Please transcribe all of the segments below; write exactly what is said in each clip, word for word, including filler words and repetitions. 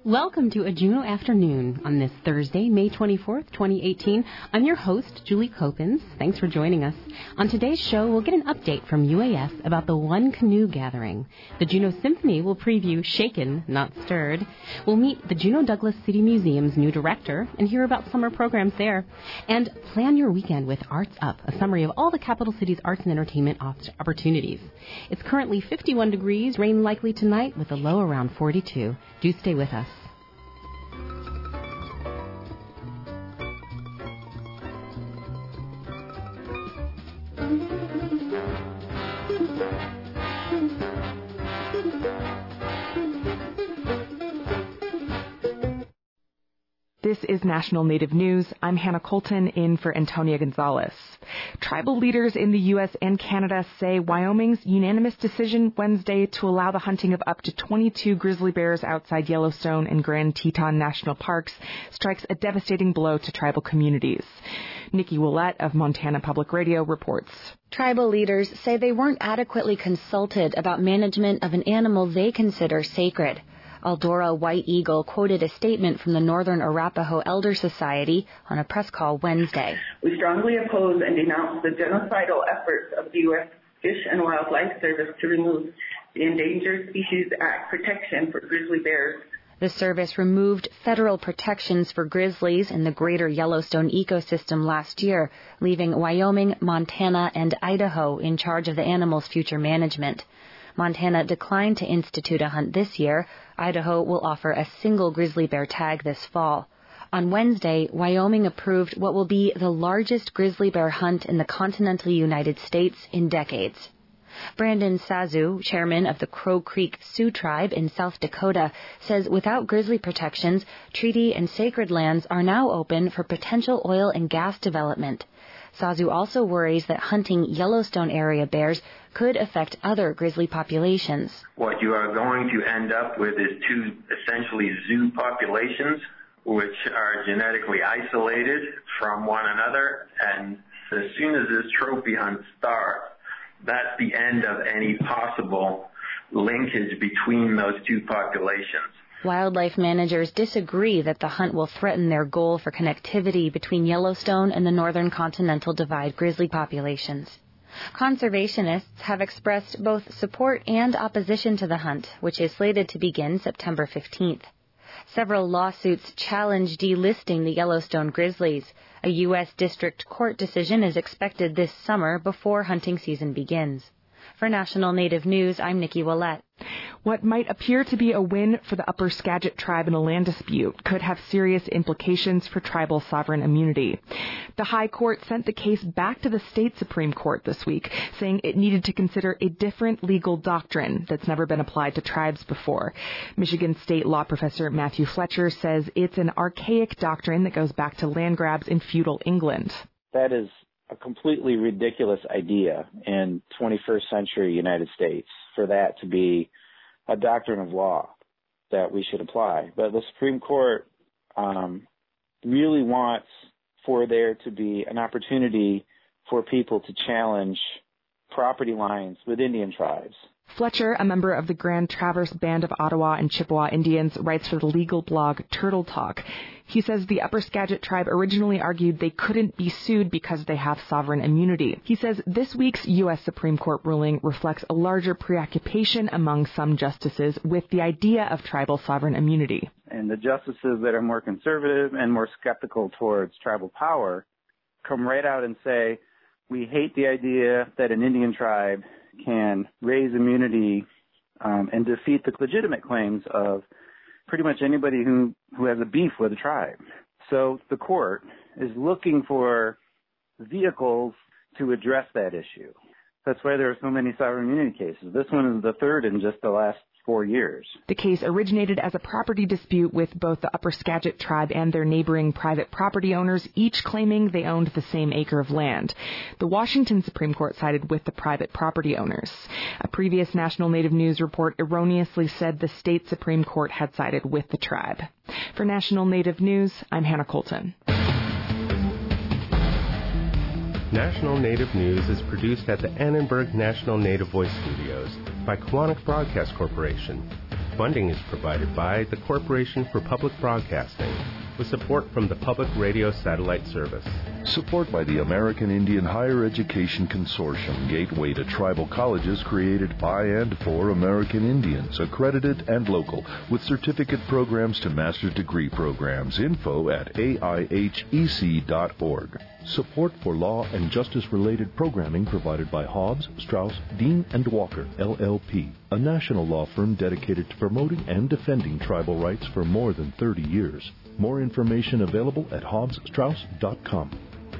Welcome to a Juneau Afternoon on this Thursday, May twenty-fourth, twenty eighteen. I'm your host, Julie Copens. Thanks for joining us. On today's show, we'll get an update from U A S about the One Canoe Gathering. The Juneau Symphony will preview Shaken, Not Stirred. We'll meet the Juneau Douglas City Museum's new director and hear about summer programs there. And plan your weekend with Arts Up, a summary of all the capital city's arts and entertainment opportunities. It's currently fifty-one degrees, rain likely tonight with a low around forty-two. Do stay with us. This is National Native News. I'm Hannah Colton in for Antonia Gonzalez. Tribal leaders in the U S and Canada say Wyoming's unanimous decision Wednesday to allow the hunting of up to twenty-two grizzly bears outside Yellowstone and Grand Teton National Parks strikes a devastating blow to tribal communities. Nikki Willett of Montana Public Radio reports. Tribal leaders say they weren't adequately consulted about management of an animal they consider sacred. Eldora White Eagle quoted a statement from the Northern Arapaho Elder Society on a press call Wednesday. We strongly oppose and denounce the genocidal efforts of the U S Fish and Wildlife Service to remove the Endangered Species Act protection for grizzly bears. The service removed federal protections for grizzlies in the greater Yellowstone ecosystem last year, leaving Wyoming, Montana, and Idaho in charge of the animal's future management. Montana declined to institute a hunt this year. Idaho will offer a single grizzly bear tag this fall. On Wednesday, Wyoming approved what will be the largest grizzly bear hunt in the continental United States in decades. Brandon Sazu, chairman of the Crow Creek Sioux Tribe in South Dakota, says without grizzly protections, treaty and sacred lands are now open for potential oil and gas development. Sazu also worries that hunting Yellowstone area bears could affect other grizzly populations. What you are going to end up with is two essentially zoo populations, which are genetically isolated from one another. And as soon as this trophy hunt starts, that's the end of any possible linkage between those two populations. Wildlife managers disagree that the hunt will threaten their goal for connectivity between Yellowstone and the Northern Continental Divide grizzly populations. Conservationists have expressed both support and opposition to the hunt, which is slated to begin September fifteenth. Several lawsuits challenge delisting the Yellowstone grizzlies. A U S District Court decision is expected this summer before hunting season begins. For National Native News, I'm Nikki Willett. What might appear to be a win for the Upper Skagit tribe in a land dispute could have serious implications for tribal sovereign immunity. The High Court sent the case back to the state Supreme Court this week, saying it needed to consider a different legal doctrine that's never been applied to tribes before. Michigan State law professor Matthew Fletcher says it's an archaic doctrine that goes back to land grabs in feudal England. That is a completely ridiculous idea in twenty-first century United States for that to be a doctrine of law that we should apply. But the Supreme Court um, really wants for there to be an opportunity for people to challenge property lines with Indian tribes. Fletcher, a member of the Grand Traverse Band of Ottawa and Chippewa Indians, writes for the legal blog Turtle Talk. He says the Upper Skagit tribe originally argued they couldn't be sued because they have sovereign immunity. He says this week's U S Supreme Court ruling reflects a larger preoccupation among some justices with the idea of tribal sovereign immunity. And the justices that are more conservative and more skeptical towards tribal power come right out and say, we hate the idea that an Indian tribe can raise immunity um, and defeat the legitimate claims of pretty much anybody who, who has a beef with a tribe. So the court is looking for vehicles to address that issue. That's why there are so many sovereign immunity cases. This one is the third in just the last four years. The case originated as a property dispute with both the Upper Skagit tribe and their neighboring private property owners, each claiming they owned the same acre of land. The Washington Supreme Court sided with the private property owners. A previous National Native News report erroneously said the state Supreme Court had sided with the tribe. For National Native News, I'm Hannah Colton. National Native News is produced at the Annenberg National Native Voice Studios by Kiwanis Broadcast Corporation. Funding is provided by the Corporation for Public Broadcasting, with support from the Public Radio Satellite Service. Support by the American Indian Higher Education Consortium, gateway to tribal colleges created by and for American Indians, accredited and local, with certificate programs to master's degree programs. Info at A I H E C dot org. Support for law and justice-related programming provided by Hobbs, Strauss, Dean and Walker, L L P, a national law firm dedicated to promoting and defending tribal rights for more than thirty years. More information available at hobbs strauss dot com.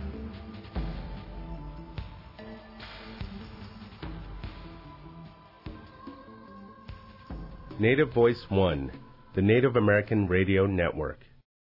Native Voice One, the Native American Radio Network.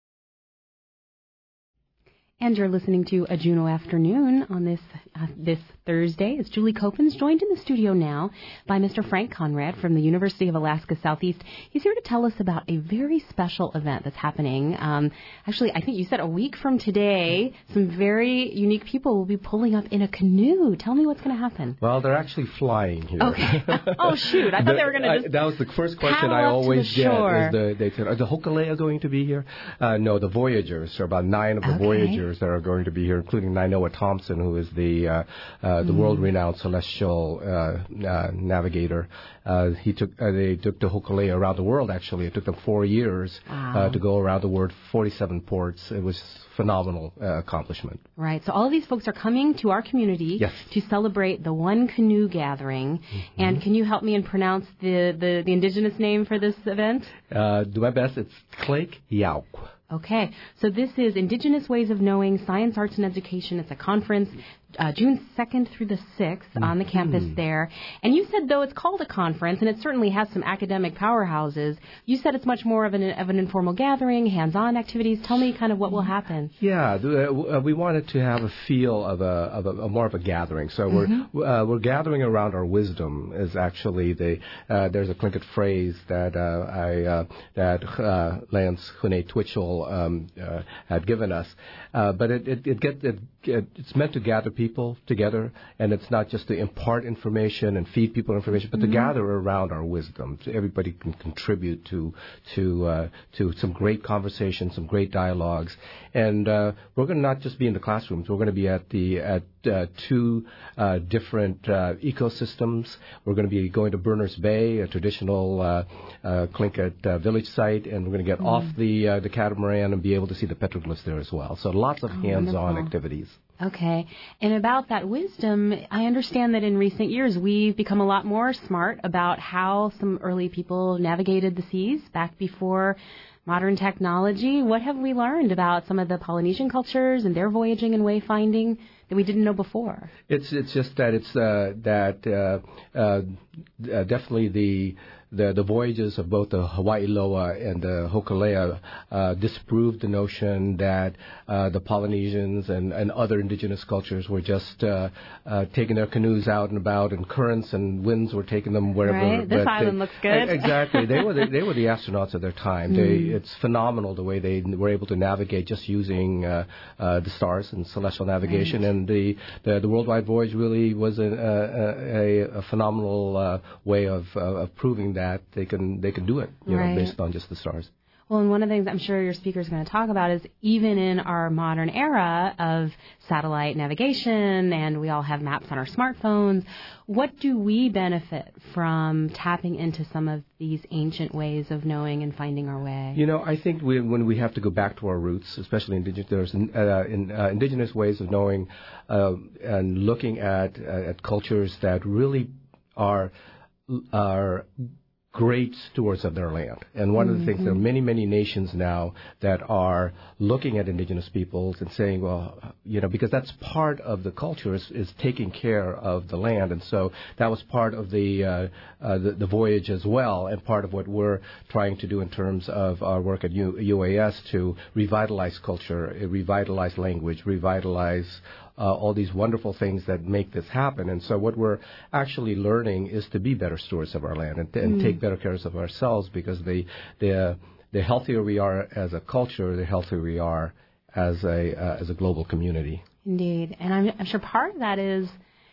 And you're listening to A Juneau Afternoon on this uh, this Thursday. It's Julie Copens, joined in the studio now by Mister Frank Conrad from the University of Alaska Southeast. He's here to tell us about a very special event that's happening. Um, actually, I think you said a week from today, some very unique people will be pulling up in a canoe. Tell me what's going to happen. Well, they're actually flying here. Okay. Oh, shoot. I thought the, they were going to just That was the first question I always get. Is the, they said, are the Hokulea going to be here? Uh, no, the Voyagers. There are about nine of the okay. Voyagers that are going to be here, including Nainoa Thompson, who is the uh, uh, the mm. world-renowned celestial uh, uh, navigator. Uh, he took uh, they took the Hokulea around the world. Actually, it took them four years wow. uh, to go around the world, forty-seven ports. It was a phenomenal uh, accomplishment. Right. So all of these folks are coming to our community yes. to celebrate the One Canoe Gathering. Mm-hmm. And can you help me and pronounce the, the, the indigenous name for this event? Uh, do my best. It's Klek Yauk. Okay, so this is Indigenous Ways of Knowing Science, Arts, and Education. It's a conference uh, June second through the sixth mm-hmm. on the campus there. And you said, though it's called a conference, and it certainly has some academic powerhouses, you said it's much more of an, of an informal gathering, hands-on activities. Tell me kind of what will happen. Yeah, uh, we wanted to have a feel of a, of a, a more of a gathering. So mm-hmm. we're uh, we're gathering around our wisdom. Is actually the uh, there's a Tlingit phrase that uh, I uh, that uh, Lance Hune Twitchell um, uh, had given us, uh, but it it, it, get, it it it's meant to gather people together, and it's not just to impart information and feed people information, but mm-hmm. to gather around our wisdom. So everybody can contribute to to uh, to some great conversations, some great dialogues, and uh, we're going to not just be in the classrooms. We're going to be at the at uh, two uh, different uh, ecosystems. We're going to be going to Berners Bay, a traditional uh, uh, Tlingit uh, village site, and we're going to get mm-hmm. off the uh, the catamaran and be able to see the petroglyphs there as well. So lots of oh, hands-on wonderful. activities. Okay. And about that wisdom, I understand that in recent years we've become a lot more smart about how some early people navigated the seas back before modern technology. What have we learned about some of the Polynesian cultures and their voyaging and wayfinding that we didn't know before? It's it's just that it's uh, that uh, uh, uh, definitely the The, the voyages of both the Hawaii Loa and the Hokulea uh, disproved the notion that uh, the Polynesians and, and other indigenous cultures were just uh, uh, taking their canoes out and about, and currents and winds were taking them wherever. Right. This island they, looks good. Exactly. They were the, they were the astronauts of their time. Mm. They, it's phenomenal the way they were able to navigate just using uh, uh, the stars and celestial navigation. Right. And the, the the worldwide voyage really was a, a, a phenomenal uh, way of, uh, of proving that. that they can they can do it, you right. know, based on just the stars. Well, and one of the things I'm sure your speaker is going to talk about is even in our modern era of satellite navigation, and we all have maps on our smartphones, what do we benefit from tapping into some of these ancient ways of knowing and finding our way? You know, I think we, when we have to go back to our roots, especially indigenous, there's uh, in, uh, indigenous ways of knowing uh, and looking at uh, at cultures that really are are great stewards of their land. And one mm-hmm. of the things, there are many, many nations now that are looking at indigenous peoples and saying, well, you know, because that's part of the culture is, is taking care of the land. And so that was part of the, uh, uh, the the voyage as well, and part of what we're trying to do in terms of our work at U- UAS to revitalize culture, revitalize language, revitalize Uh, all these wonderful things that make this happen. And so what we're actually learning is to be better stewards of our land and, and mm. take better care of ourselves, because the, the, the healthier we are as a culture, the healthier we are as a, uh, as a global community. Indeed. And I'm, I'm sure part of that is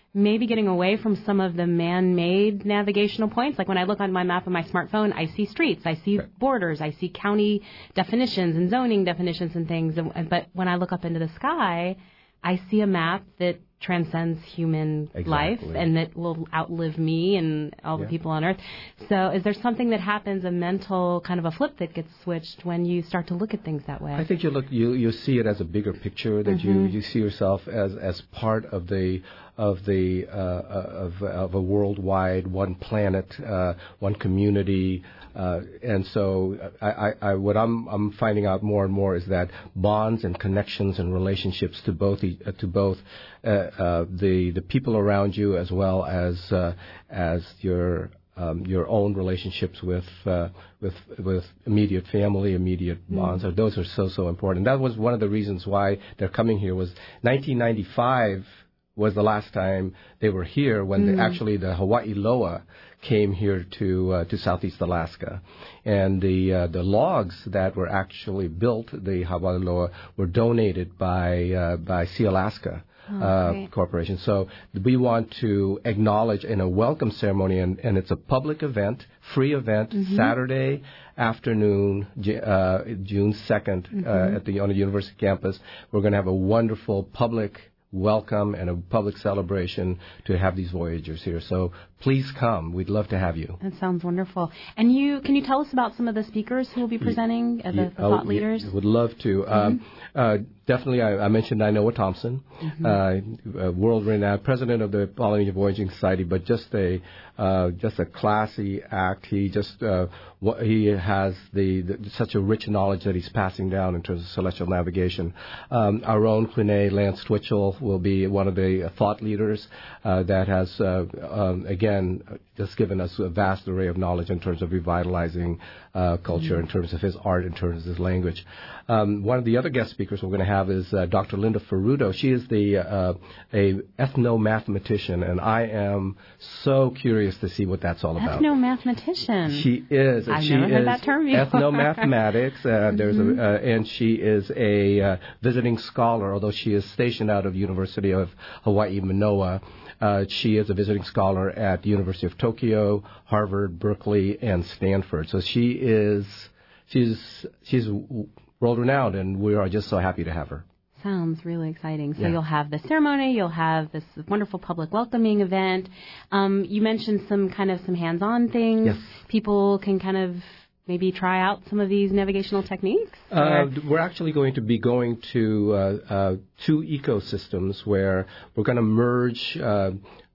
maybe getting away from some of the man-made navigational points. Like when I look on my map on my smartphone, I see streets, I see right. borders, I see county definitions and zoning definitions and things. But when I look up into the sky, I see a map that transcends human exactly. life and that will outlive me and all yeah. the people on Earth. So is there something that happens, a mental kind of a flip that gets switched when you start to look at things that way? I think you look you you see it as a bigger picture, that mm-hmm. you, you see yourself as, as part of the of the uh, of of a worldwide one planet, uh, one community. Uh, and so, I, I, I, what I'm, I'm finding out more and more is that bonds and connections and relationships to both uh, to both uh, uh, the the people around you as well as uh, as your um, your own relationships with uh, with with immediate family, immediate mm. bonds. So those are so so important. That was one of the reasons why they're coming here. Was nineteen ninety-five was the last time they were here, when mm. the, actually the Hawaii Loa came here to uh, to Southeast Alaska, and the uh, the logs that were actually built, the Hawaii Loa, were donated by uh, by Sea Alaska oh, uh, Corporation. So we want to acknowledge in a welcome ceremony, and, and it's a public event, free event, mm-hmm. Saturday afternoon, uh, June second, mm-hmm. uh, at the on the university campus. We're going to have a wonderful public welcome and a public celebration to have these Voyagers here. So please come. We'd love to have you. That sounds wonderful. And you, can you tell us about some of the speakers who will be presenting, uh, the, the thought oh, leaders? Yeah, would love to. Mm-hmm. Um, uh, definitely, I, I mentioned Nainoa Thompson, mm-hmm. uh, world-renowned president of the Polynesian Voyaging Society, but just a uh, just a classy act. He just uh, what, he has the, the such a rich knowledge that he's passing down in terms of celestial navigation. Um, our own Quine Lance Twitchell will be one of the thought leaders uh, that has uh, um, again just given us a vast array of knowledge in terms of revitalizing uh, culture, mm-hmm. in terms of his art, in terms of his language. Um, one of the other guest speakers we're going to have is uh, Doctor Linda Ferrudo. She is the uh, a ethnomathematician, and I am so curious to see what that's all about. Ethnomathematician. She is. I've she never is heard that term before. Ethnomathematics. Uh, mm-hmm. There's a, uh, and she is a uh, visiting scholar, although she is stationed out of University of Hawaii Manoa. Uh, she is a visiting scholar at the University of Tokyo, Harvard, Berkeley, and Stanford. So she is, she's, she's world-renowned, and we are just so happy to have her. Sounds really exciting. So yeah. you'll have the ceremony, you'll have this wonderful public welcoming event. Um, you mentioned some kind of some hands-on things. Yes. People can kind of maybe try out some of these navigational techniques? Uh, we're actually going to be going to uh, uh, two ecosystems where we're going to merge uh,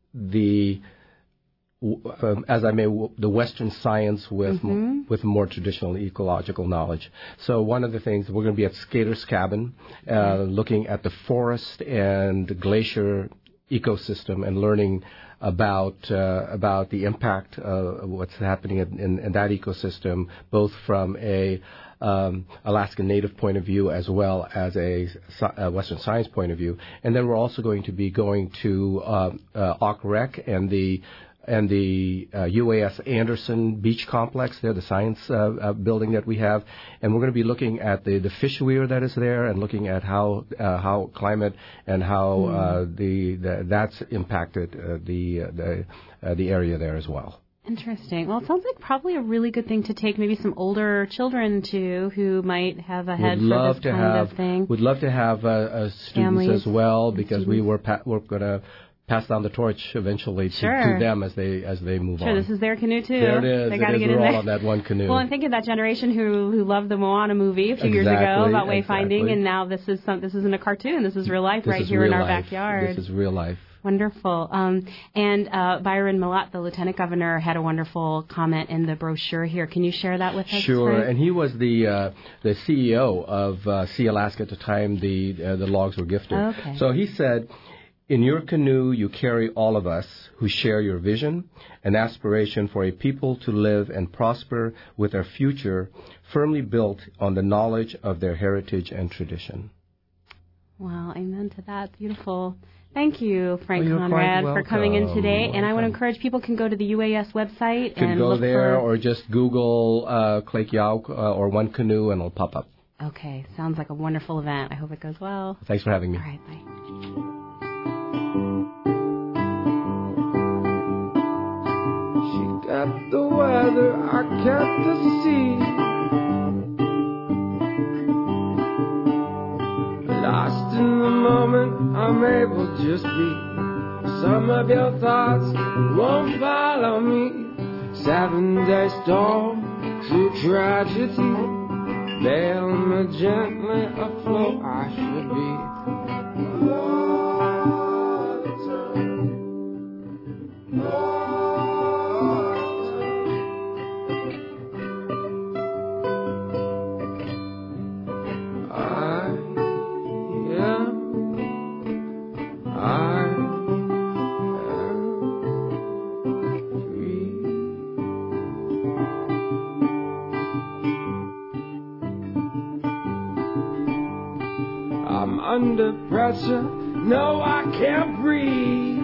the, um, as I may, the Western science with mm-hmm. m- with more traditional ecological knowledge. So one of the things, we're going to be at Skater's Cabin, uh, mm-hmm. looking at the forest and glacier ecosystem and learning about uh, about the impact of what's happening in, in, in that ecosystem, both from a um, Alaskan Native point of view as well as a, a Western science point of view. And then we're also going to be going to uh, uh, Auk Rec and the and the uh, U A S Anderson Beach Complex there, the science uh, uh, building that we have. And we're going to be looking at the, the fish weir that is there and looking at how uh, how climate and how mm. uh, the, the that's impacted uh, the uh, the uh, the area there as well. Interesting. Well, it sounds like probably a really good thing to take maybe some older children to who might have a head would for love this to kind have, of thing. We'd love to have uh, uh, students Families as well, because students. we were pa- we're going to pass down the torch eventually to, sure. to them as they as they move sure, on. This is their canoe too. There it is. They it got to is. get We're in all there. on that one canoe. Well, and think of that generation who who loved the Moana movie a few exactly, years ago about wayfinding, exactly. and now this is some this isn't a cartoon. This is real life this right is here in our life. backyard. This is real life. Wonderful. Um, and uh, Byron Malat, the Lieutenant Governor, had a wonderful comment in the brochure here. Can you share that with us? Sure. Frank? And he was the uh, the C E O of uh, Sea Alaska at the time the uh, the logs were gifted. Okay. So he said, "In your canoe, you carry all of us who share your vision, an aspiration for a people to live and prosper with their future firmly built on the knowledge of their heritage and tradition." Wow, amen to that. Beautiful. Thank you, Frank well, Conrad, for coming in today. Welcome. And I want to encourage people can go to the U A S website you can and go look there for... or just Google uh, Klek Yauk uh, or One Canoe and it'll pop up. Okay, sounds like a wonderful event. I hope it goes well. Thanks for having me. All right, bye. kept the weather, I kept the sea. Lost in the moment, I'm able to just be. Some of your thoughts won't follow me. Seven-day storm, true tragedy. Bail me gently afloat, I should be. All the time, all the time. I am, I am free. I'm under pressure, no, I can't breathe.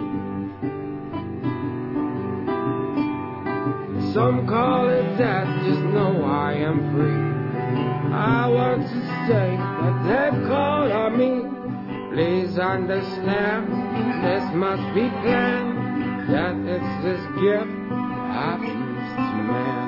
Some call it that, just know I am free. I want to say that they've called on me. Please understand, this must be planned. That it's this gift happens to man.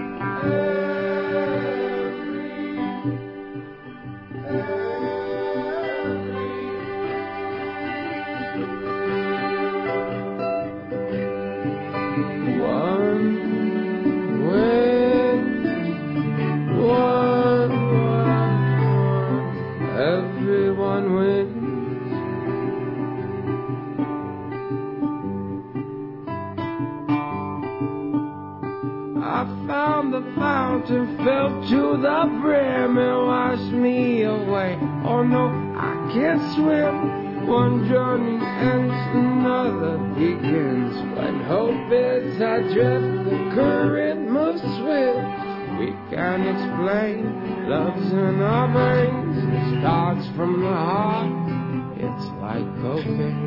Filled to the brim and washed me away. Oh no, I can't swim. One journey ends, another begins. When hope is adrift, the current moves swift. We can't explain, love's in our veins. It starts from the heart, it's like cocaine.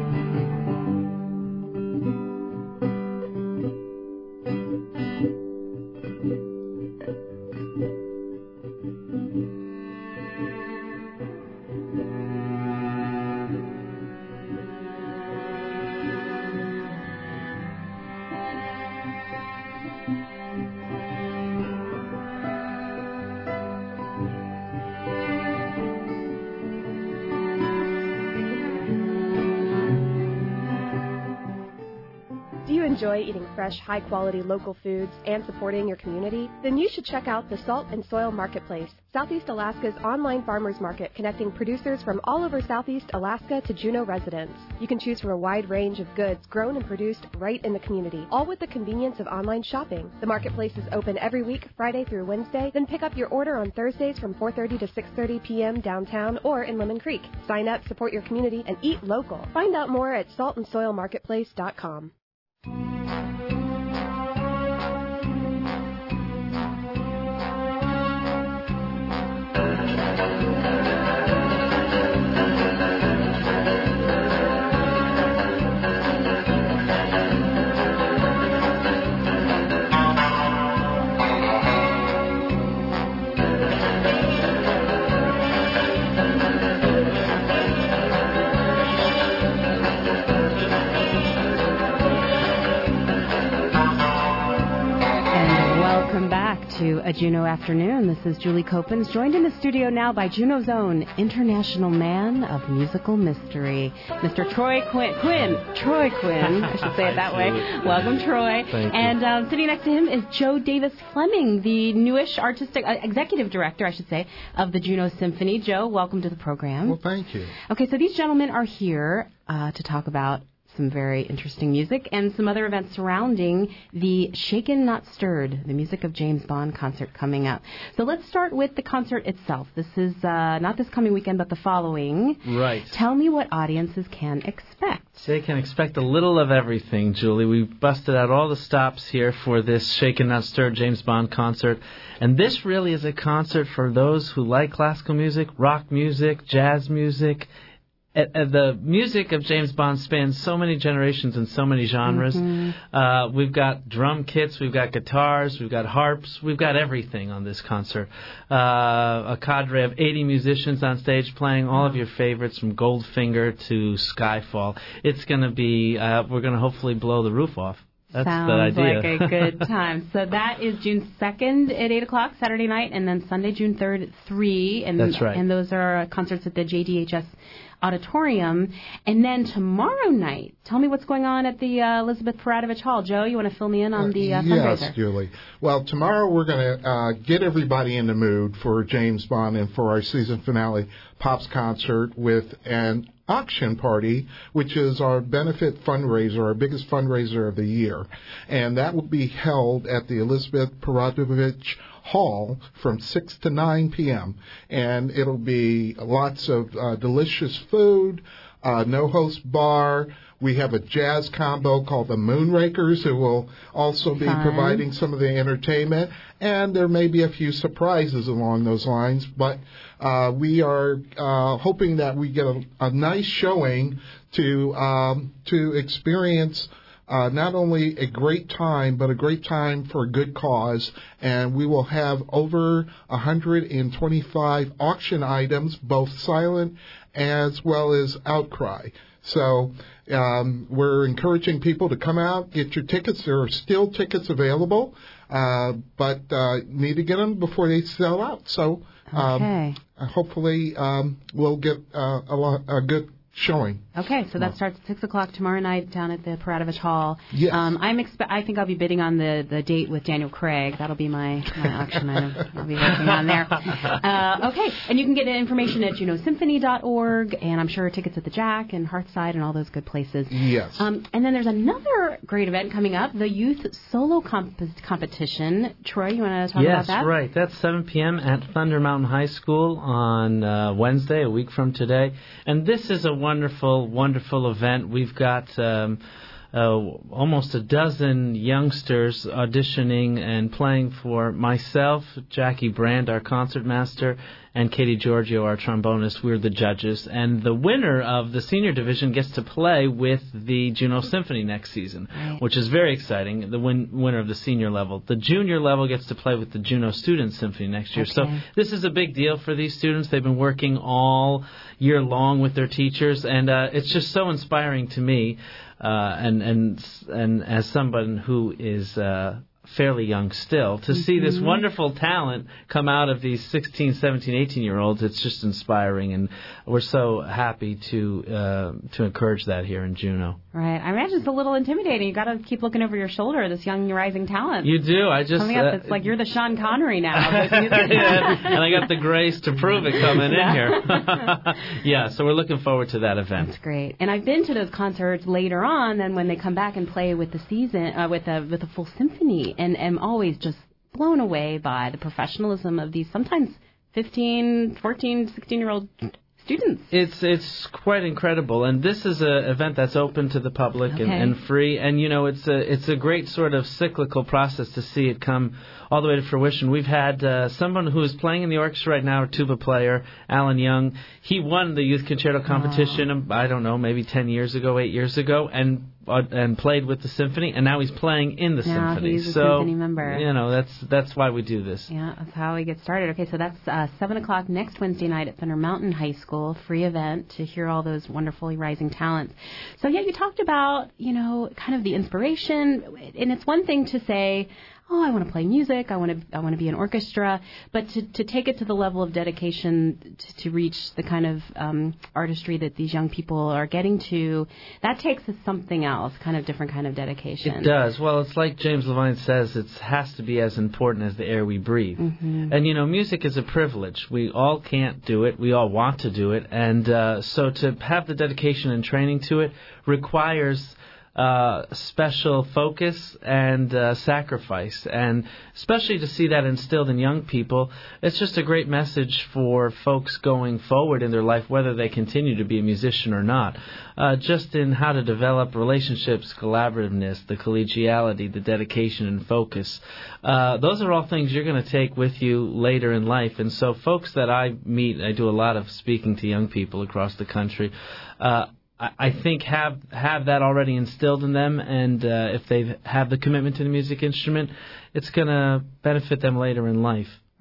Enjoy eating fresh, high-quality local foods and supporting your community? Then you should check out the Salt and Soil Marketplace, Southeast Alaska's online farmers market connecting producers from all over Southeast Alaska to Juneau residents. You can choose from a wide range of goods grown and produced right in the community, all with the convenience of online shopping. The marketplace is open every week, Friday through Wednesday. Then pick up your order on Thursdays from four thirty to six thirty p.m. downtown or in Lemon Creek. Sign up, support your community, and eat local. Find out more at salt and soil marketplace dot com. To a Juneau afternoon. This is Julie Copens, joined in the studio now by Juneau's own international man of musical mystery, Mister Troy Quinn. Quinn. Troy Quinn. I should say it that way. Welcome, Troy. Thank and you. Um, sitting next to him is Joe Davis Fleming, the newish artistic uh, executive director, I should say, of the Juneau Symphony. Joe, welcome to the program. Well, thank you. Okay, so these gentlemen are here uh, to talk about some very interesting music and some other events surrounding the Shaken Not Stirred, the Music of James Bond concert coming up. So let's start with the concert itself. This is uh, not this coming weekend, but the following. Right. Tell me what audiences can expect. They can expect a little of everything, Julie. We've busted out all the stops here for this Shaken Not Stirred James Bond concert. And this really is a concert for those who like classical music, rock music, jazz music. Uh, the music of James Bond spans so many generations and so many genres. Mm-hmm. Uh, we've got drum kits, we've got guitars, we've got harps, we've got everything on this concert. Uh, a cadre of eighty musicians on stage playing all of your favorites from Goldfinger to Skyfall. It's going to be, uh, we're going to hopefully blow the roof off. That's Sounds the idea. like a good time. So that is June second at eight o'clock, Saturday night, and then Sunday, June third at three. And, That's right. And those are concerts at the J D H S Auditorium. And then tomorrow night, tell me what's going on at the uh, Elizabeth Paradovich Hall. Joe, you want to fill me in on the uh, fundraiser? Yes, Julie. Well, tomorrow we're going to uh, get everybody in the mood for James Bond and for our season finale Pops concert with an auction party, which is our benefit fundraiser, our biggest fundraiser of the year. And that will be held at the Elizabeth Paradovich Hall from six to nine p.m. And it'll be lots of uh, delicious food, uh, no-host bar. We have a jazz combo called the Moonrakers who will also be Fun. providing some of the entertainment. And there may be a few surprises along those lines. But uh, we are uh, hoping that we get a, a nice showing to um, to experience Uh, not only a great time, but a great time for a good cause. And we will have over one hundred twenty-five auction items, both silent as well as outcry. So um, we're encouraging people to come out, get your tickets. There are still tickets available, uh, but uh, need to get them before they sell out. So um, Okay. hopefully um, we'll get uh, a, lot, a good showing. Okay, so that starts at six o'clock tomorrow night down at the Paradovich Hall. Yes. Um, I'm expe- I think I'll be bidding on the, the date with Daniel Craig. That'll be my, my auction item. I'll be working on there. Uh, okay, and you can get information at juneau symphony dot org, and I'm sure tickets at the Jack and Hearthside and all those good places. Yes. Um, and then there's another great event coming up, the Youth Solo comp- Competition. Troy, you want to talk yes, about that? Yes, right. That's seven p.m. at Thunder Mountain High School on uh, Wednesday, a week from today. And this is a wonderful, wonderful event. We've got um, uh, almost a dozen youngsters auditioning and playing for myself, Jackie Brand, our concertmaster, and Katie Giorgio, our trombonist. We're the judges. And the winner of the senior division gets to play with the Juneau Symphony next season, right, which is very exciting, the win- winner of the senior level. The junior level gets to play with the Juneau Student Symphony next year. Okay. So this is a big deal for these students. They've been working all year long with their teachers, and uh, it's just so inspiring to me, uh, and, and, and as someone who is Uh, fairly young still, to see this Mm-hmm. wonderful talent come out of these sixteen, seventeen, eighteen-year-olds. It's just inspiring, and we're so happy to uh, to encourage that here in Juneau. Right. I imagine it's a little intimidating. You got to keep looking over your shoulder, this young rising talent. You do. I just Coming up, uh, it's like you're the Sean Connery now. yeah, and I got the grace to prove it coming in here. Yeah, so we're looking forward to that event. That's great. And I've been to those concerts later on, and when they come back and play with the season, uh, with a with a full symphony, and am always just blown away by the professionalism of these sometimes fifteen, fourteen, sixteen-year-old students. It's it's quite incredible, and this is an event that's open to the public Okay. and, and free. And you know, it's a it's a great sort of cyclical process to see it come all the way to fruition. We've had uh, someone who is playing in the orchestra right now, a tuba player, Alan Young. He won the youth concerto competition. Oh. I don't know, maybe ten years ago, eight years ago, and uh, and played with the symphony. And now he's playing in the now symphony. He's a so symphony member. You know, that's that's why we do this. Yeah, that's how we get started. Okay, so that's uh, seven o'clock next Wednesday night at Thunder Mountain High School, free event to hear all those wonderfully rising talents. So, yeah, you talked about, you know, kind of the inspiration, and it's one thing to say, oh, I want to play music, I want to I want to be an orchestra, but to, to take it to the level of dedication to, to reach the kind of um, artistry that these young people are getting to, that takes us something else, kind of different kind of dedication. It does. Well, it's like James Levine says, it has to be as important as the air we breathe. Mm-hmm. And, you know, music is a privilege. We all can't do it. We all want to do it. And uh, so to have the dedication and training to it requires Uh, special focus and uh, sacrifice, and especially to see that instilled in young people, it's just a great message for folks going forward in their life, whether they continue to be a musician or not, uh, just in how to develop relationships, collaborativeness, the collegiality, the dedication and focus. Uh, those are all things you're going to take with you later in life. And so folks that I meet, I do a lot of speaking to young people across the country, uh, I think have have that already instilled in them, and uh, if they have the commitment to the music instrument, it's going to benefit them later in life.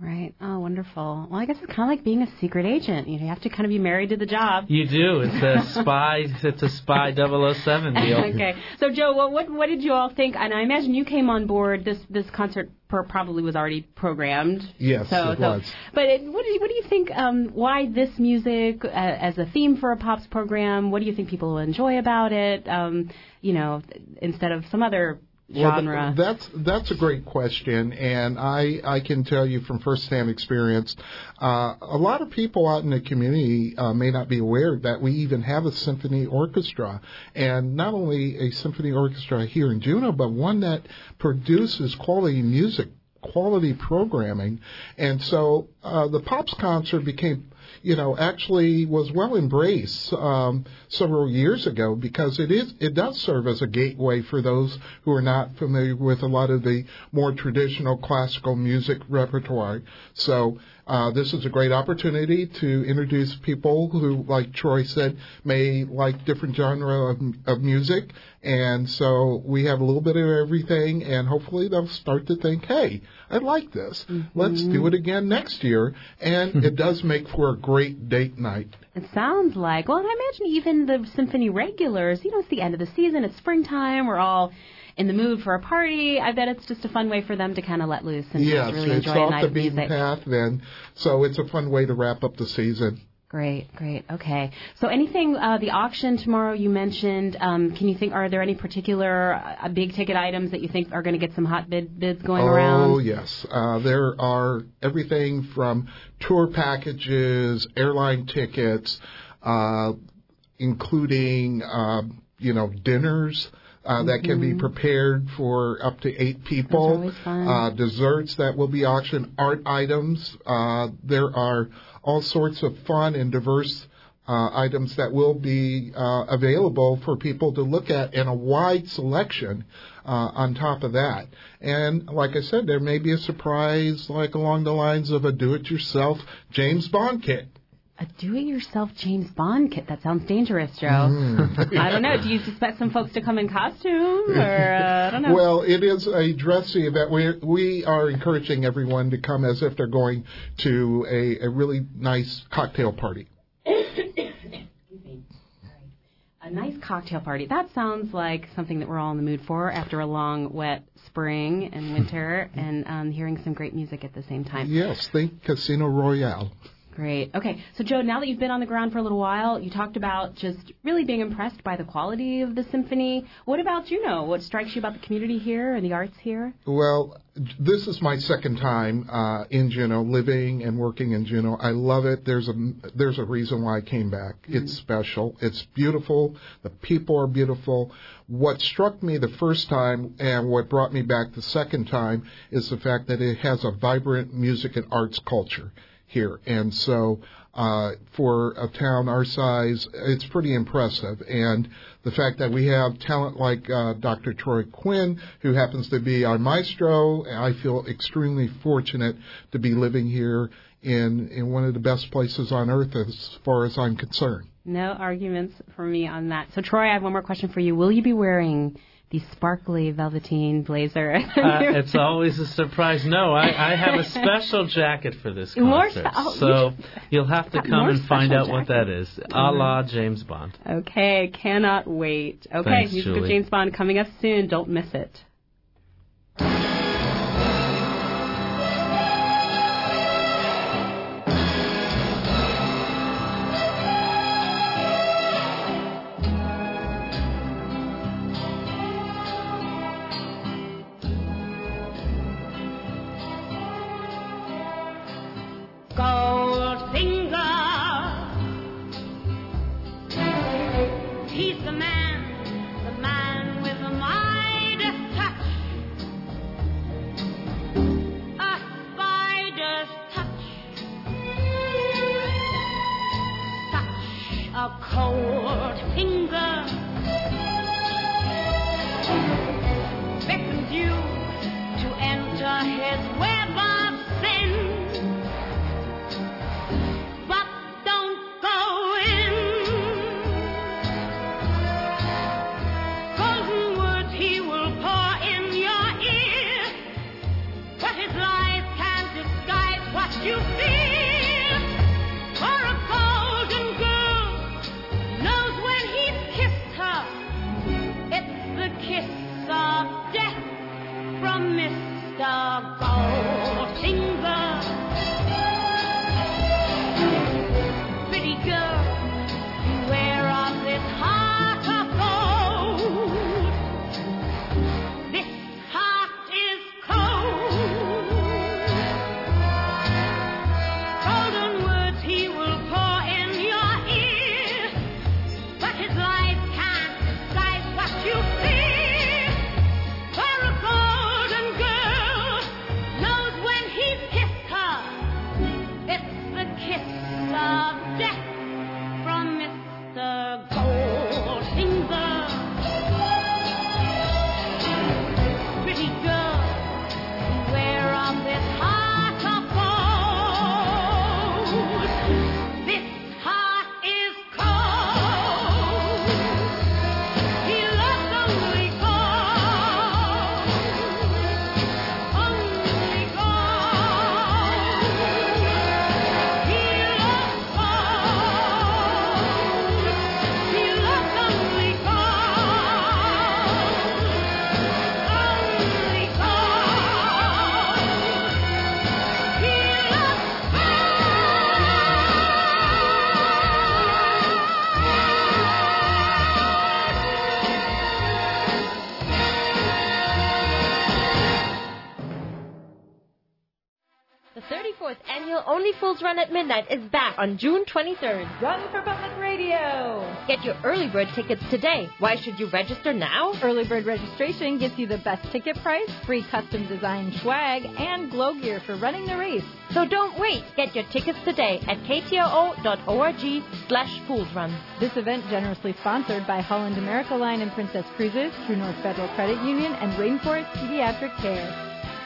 Right. Oh, wonderful. Well, I guess it's kind of like being a secret agent. You have to kind of be married to the job. You do. It's a spy. It's a spy double oh seven deal. Okay. So, Joe, what, what what did you all think? And I imagine you came on board. This this concert per, probably was already programmed. Yes, so, it so, was. But it, what do you what do you think? Um, why this music uh, as a theme for a Pops program? What do you think people will enjoy about it? Um, you know, instead of some other genre. Well, that's that's a great question, and I I can tell you from firsthand experience, uh, a lot of people out in the community uh, may not be aware that we even have a symphony orchestra, and not only a symphony orchestra here in Juneau, but one that produces quality music, quality programming, and so uh, the Pops concert became, you know, actually was well embraced um, several years ago because it is it does serve as a gateway for those who are not familiar with a lot of the more traditional classical music repertoire. So uh, this is a great opportunity to introduce people who, like Troy said, may like different genre of, of music. And so we have a little bit of everything, and hopefully they'll start to think, hey, I like this. Mm-hmm. Let's do it again next year. And it does make for a great date night. It sounds like, well, and I imagine even the symphony regulars, you know, it's the end of the season, it's springtime, we're all in the mood for a party. I bet it's just a fun way for them to kind of let loose and yes, just really enjoy a night of music. Yes, it's off the beaten music. path, then. So it's a fun way to wrap up the season. Great, great. Okay. So anything, uh, the auction tomorrow you mentioned, um, can you think, are there any particular uh, big ticket items that you think are going to get some hot bid, bids going oh, around? Oh, yes. Uh, there are everything from tour packages, airline tickets, uh, including, uh, you know, dinners. Uh, mm-hmm. That can be prepared for up to eight people. That's always fun. Uh, desserts that will be auctioned, art items. Uh, there are all sorts of fun and diverse uh, items that will be uh, available for people to look at, and a wide selection uh, on top of that. And like I said, there may be a surprise like along the lines of a do-it-yourself James Bond kit. A do-it-yourself James Bond kit. That sounds dangerous, Joe. Mm. I don't know. Do you expect some folks to come in costume, or uh, I don't know? Well, it is a dressy event. We we are encouraging everyone to come as if they're going to a, a really nice cocktail party. A nice cocktail party. That sounds like something that we're all in the mood for after a long, wet spring and winter, and um, hearing some great music at the same time. Yes, think Casino Royale. Great. Okay. So, Joe, now that you've been on the ground for a little while, you talked about just really being impressed by the quality of the symphony. What about Juneau? What strikes you about the community here and the arts here? Well, this is my second time uh, in Juneau, living and working in Juneau. I love it. There's a there's a reason why I came back. Mm-hmm. It's special. It's beautiful. The people are beautiful. What struck me the first time and what brought me back the second time is the fact that it has a vibrant music and arts culture here. And so uh, for a town our size, it's pretty impressive. And the fact that we have talent like uh, Doctor Troy Quinn, who happens to be our maestro, I feel extremely fortunate to be living here in, in one of the best places on earth as far as I'm concerned. No arguments for me on that. So, Troy, I have one more question for you. Will you be wearing the sparkly velveteen blazer? uh, it's always a surprise. No, I, I have a special jacket for this concert. More spe- oh, so you you'll have to come and find out jacket. what that is. A la James Bond. Okay, cannot wait. Okay, Thanks, music Julie. of James Bond coming up soon. Don't miss it. His life can't disguise what Only Fools Run at Midnight is back on June twenty-third. Run for Public Radio! Get your early bird tickets today. Why should you register now? Early bird registration gets you the best ticket price, free custom designed swag, and glow gear for running the race. So don't wait. Get your tickets today at k t o o dot org slash foolsrun. This event generously sponsored by Holland America Line and Princess Cruises, True North Federal Credit Union, and Rainforest Pediatric Care.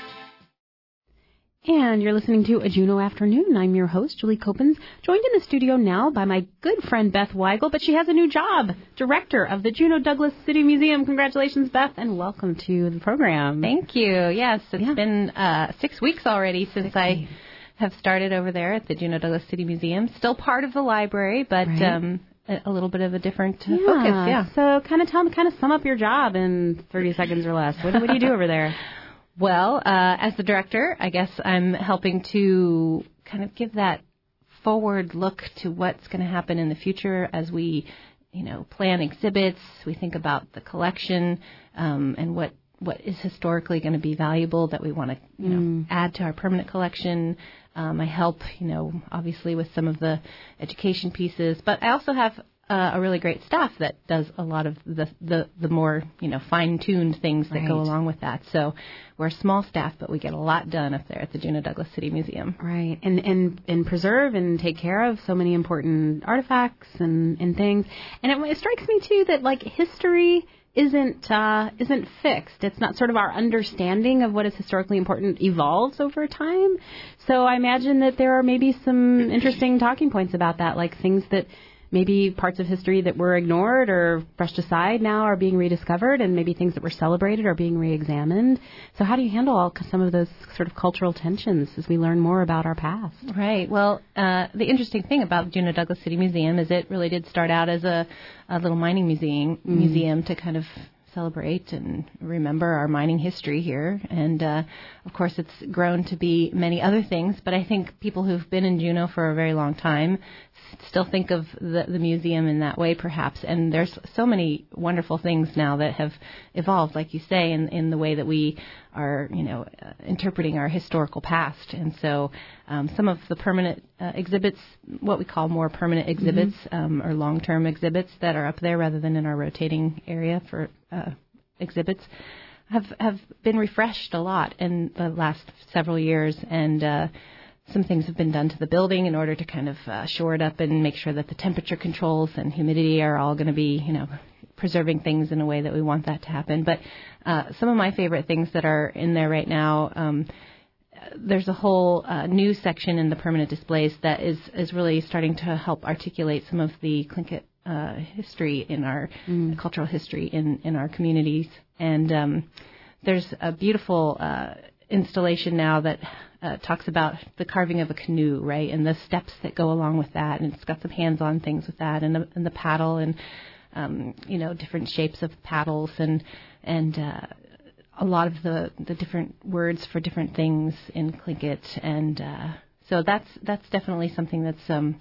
And you're listening to A Juneau Afternoon. I'm your host, Julie Copens, joined in the studio now by my good friend Beth Weigel, but she has a new job, director of the Juneau Douglas City Museum. Congratulations, Beth, and welcome to the program. Thank you. Yes, it's yeah. been uh, six weeks already since six I weeks. have started over there at the Juneau Douglas City Museum. Still part of the library, but right. um, a, a little bit of a different uh, yeah. focus. Yeah. So kind of tell me, kind of sum up your job in thirty seconds or less. What, what do you do over there? Well, uh, as the director, I guess I'm helping to kind of give that forward look to what's going to happen in the future as we, you know, plan exhibits. We think about the collection um, and what, what is historically going to be valuable that we want to, you know, mm. add to our permanent collection. Um, I help, you know, obviously with some of the education pieces, but I also have Uh, a really great staff that does a lot of the the, the more, you know, fine-tuned things that right. go along with that. So we're a small staff, but we get a lot done up there at the Juneau Douglas City Museum. Right, and and, and preserve and take care of so many important artifacts and, and things. And it, it strikes me, too, that, like, history isn't uh, isn't fixed. It's not sort of our understanding of what is historically important evolves over time. So I imagine that there are maybe some interesting talking points about that, like things that maybe parts of history that were ignored or brushed aside now are being rediscovered, and maybe things that were celebrated are being reexamined. So how do you handle all some of those sort of cultural tensions as we learn more about our past? Right. Well, uh, the interesting thing about Juneau Douglas City Museum is it really did start out as a, a little mining museum, mm. museum to kind of celebrate and remember our mining history here. And, uh, of course, it's grown to be many other things. But I think people who've been in Juneau for a very long time still think of the, the museum in that way, perhaps. And there's so many wonderful things now that have evolved, like you say, in, in the way that we are, you know, uh, interpreting our historical past. And so um, some of the permanent uh, exhibits, what we call more permanent exhibits mm-hmm. um, or long-term exhibits that are up there rather than in our rotating area for uh, exhibits, have, have been refreshed a lot in the last several years. And uh, some things have been done to the building in order to kind of uh, shore it up and make sure that the temperature controls and humidity are all going to be, you know, preserving things in a way that we want that to happen. But uh, some of my favorite things that are in there right now, um, there's a whole uh, new section in the permanent displays that is, is really starting to help articulate some of the Tlingit uh, history in our mm. cultural history in, in our communities. And um, there's a beautiful uh, installation now that uh, talks about the carving of a canoe, right, and the steps that go along with that. And it's got some hands-on things with that, and the, and the paddle, and um, you know, different shapes of paddles, and and uh, a lot of the, the different words for different things in Tlingit. And uh, so that's that's definitely something that's um,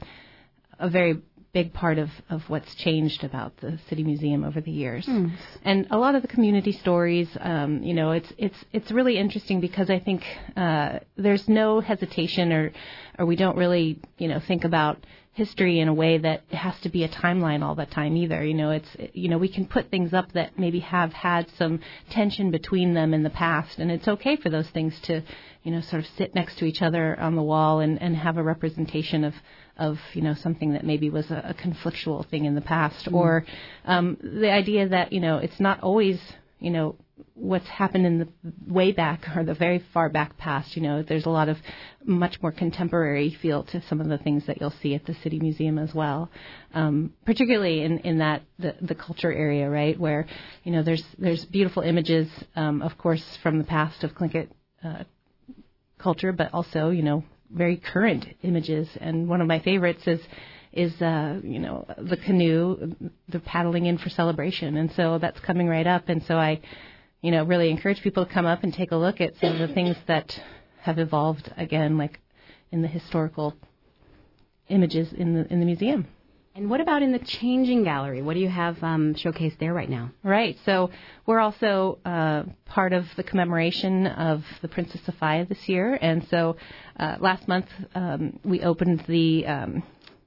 a very big part of, of what's changed about the City Museum over the years. Mm. And a lot of the community stories, um, you know, it's it's it's really interesting because I think uh, there's no hesitation or or we don't really, you know, think about history in a way that it has to be a timeline all the time either. You know, it's, you know, we can put things up that maybe have had some tension between them in the past, and it's okay for those things to, you know, sort of sit next to each other on the wall and, and have a representation of, of, you know, something that maybe was a, a conflictual thing in the past. Mm-hmm. Or um, the idea that, you know, it's not always, you know, what's happened in the way back or the very far back past. You know, there's a lot of much more contemporary feel to some of the things that you'll see at the City Museum as well, um, particularly in, in that the, the culture area, right, where, you know, there's there's beautiful images, um, of course, from the past of Tlingit uh, culture, but also, you know, very current images. And one of my favorites is is, uh, you know, the canoe, the paddling in for celebration. And so that's coming right up. And so I, you know, really encourage people to come up and take a look at some of the things that have evolved, again, like in the historical images in the in the museum. And what about in the Changing Gallery? What do you have um, showcased there right now? Right. So we're also uh, part of the commemoration of the Princess Sophia this year. And so uh, last month um, we opened the um,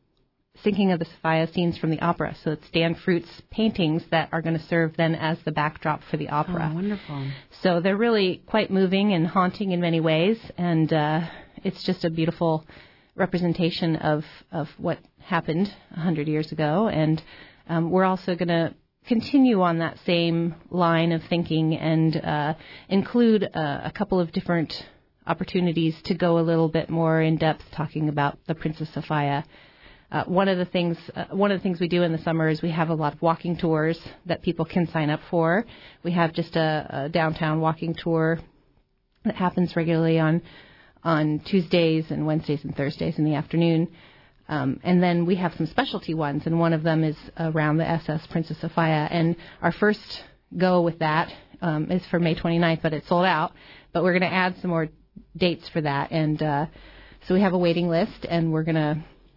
Sinking of the Sophia scenes from the opera. So it's Dan Fruit's paintings that are going to serve then as the backdrop for the opera. Oh, wonderful. So they're really quite moving and haunting in many ways. And uh, it's just a beautiful representation of, of what happened one hundred years ago. And um, we're also going to continue on that same line of thinking and uh, include uh, a couple of different opportunities to go a little bit more in depth talking about the Princess Sophia. Uh, one of the things uh, one of the things we do in the summer is we have a lot of walking tours that people can sign up for. We have just a, a downtown walking tour that happens regularly on on Tuesdays and Wednesdays and Thursdays in the afternoon. Um, and then we have some specialty ones, and one of them is around the S S Princess Sophia. And our first go with that um, is for May twenty-ninth, but it's sold out. But we're going to add some more dates for that. And uh, so we have a waiting list, and we're going to,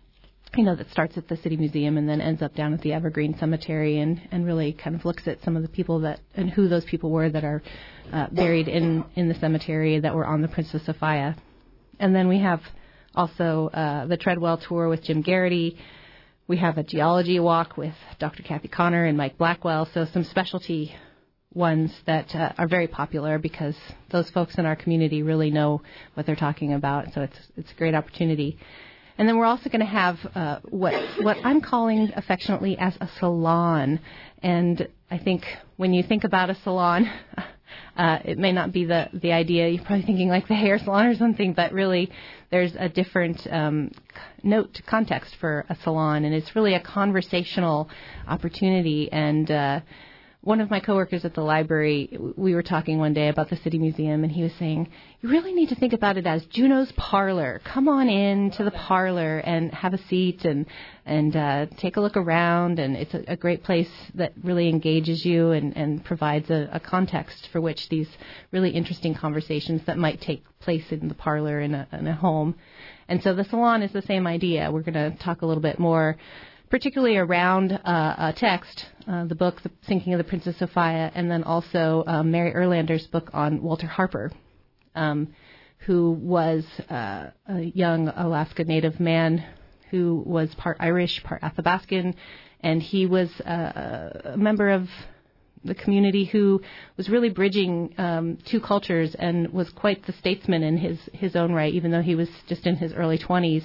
you know, that starts at the City Museum and then ends up down at the Evergreen Cemetery and, and really kind of looks at some of the people that and who those people were that are uh, buried in, in the cemetery that were on the Princess Sophia. And then we have also uh, the Treadwell Tour with Jim Garrity. We have a geology walk with Doctor Kathy Connor and Mike Blackwell. So some specialty ones that uh, are very popular because those folks in our community really know what they're talking about. So it's it's a great opportunity. And then we're also going to have uh, what what I'm calling affectionately as a salon. And I think when you think about a salon, uh, it may not be the, the idea. You're probably thinking like the hair salon or something, but really there's a different um, note to context for a salon. And it's really a conversational opportunity. And uh, one of my coworkers at the library, we were talking one day about the City Museum, and he was saying, you really need to think about it as Juno's parlor. Come on in to the parlor and have a seat and and uh, take a look around. And it's a, a great place that really engages you and, and provides a, a context for which these really interesting conversations that might take place in the parlor in a, in a home. And so the salon is the same idea. We're going to talk a little bit more particularly around uh, a text, uh, the book, The Sinking of the Princess Sophia, and then also uh, Mary Erlander's book on Walter Harper, um, who was uh, a young Alaska Native man who was part Irish, part Athabascan, and he was uh, a member of the community who was really bridging um, two cultures and was quite the statesman in his, his own right, even though he was just in his early twenties.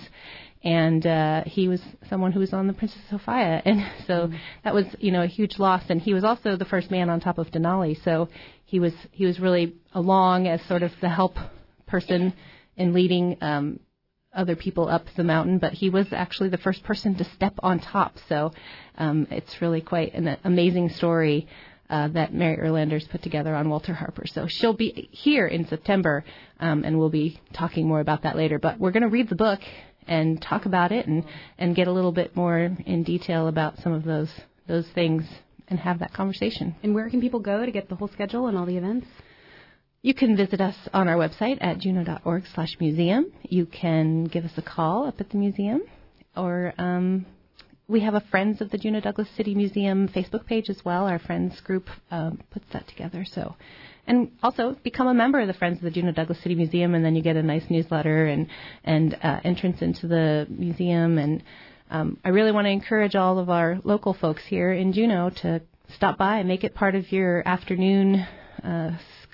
And uh, he was someone who was on the Princess Sophia. And so mm-hmm. that was, you know, a huge loss. And he was also the first man on top of Denali. So he was he was really along as sort of the help person in leading um, other people up the mountain. But he was actually the first person to step on top. So um, it's really quite an amazing story uh, that Mary Erlander's put together on Walter Harper. So she'll be here in September, um, and we'll be talking more about that later. But we're going to read the book and talk about it and, and get a little bit more in detail about some of those those things and have that conversation. And where can people go to get the whole schedule and all the events? You can visit us on our website at juno.org slash museum. You can give us a call up at the museum, or um, we have a Friends of the Juneau Douglas City Museum Facebook page as well. Our Friends group um, puts that together. So. And also become a member of the Friends of the Juneau Douglas City Museum, and then you get a nice newsletter and and uh, entrance into the museum. And um, I really want to encourage all of our local folks here in Juneau to stop by and make it part of your afternoon uh,